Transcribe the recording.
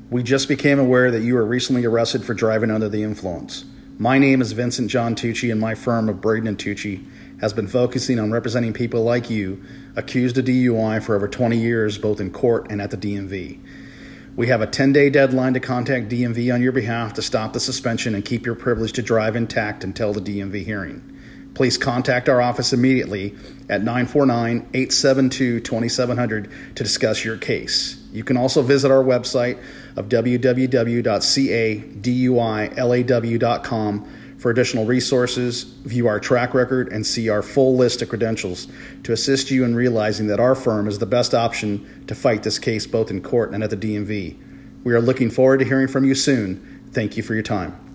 We just became aware that you were recently arrested for driving under the influence. My name is Vincent John Tucci, and my firm of Braden & Tucci has been focusing on representing people like you accused of DUI for over 20 years, both in court and at the DMV. We have a 10-day deadline to contact DMV on your behalf to stop the suspension and keep your privilege to drive intact until the DMV hearing. Please contact our office immediately at 949-872-2700 to discuss your case. You can also visit our website of www.caduylaw.com for additional resources, view our track record, and see our full list of credentials to assist you in realizing that our firm is the best option to fight this case both in court and at the DMV. We are looking forward to hearing from you soon. Thank you for your time.